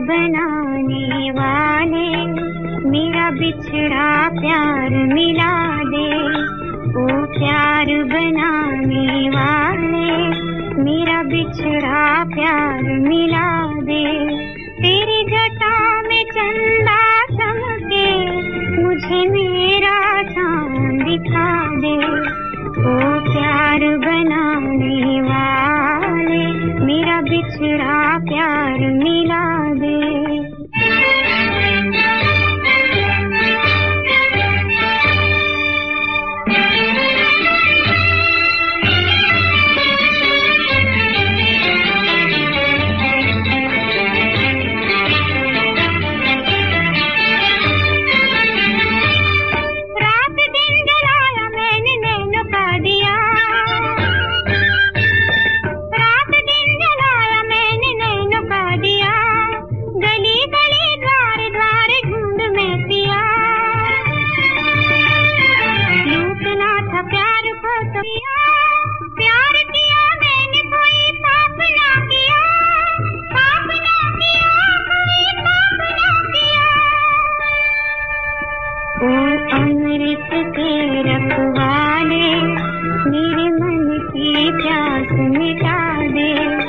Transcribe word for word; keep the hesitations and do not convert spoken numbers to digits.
बनाने वाले मेरा बिछड़ा प्यार मिला दे। ओ प्यार बनाने वाले मेरा बिछड़ा प्यार मिला दे। तेरी जटा में चंदा चमके मुझे मेरा चांद दिखा दे। ओ प्यार बनाने वाले मेरा बिछड़ा प्यार मिला दे। अमृत के रखवाले मेरे मन की प्यास मिटा दे।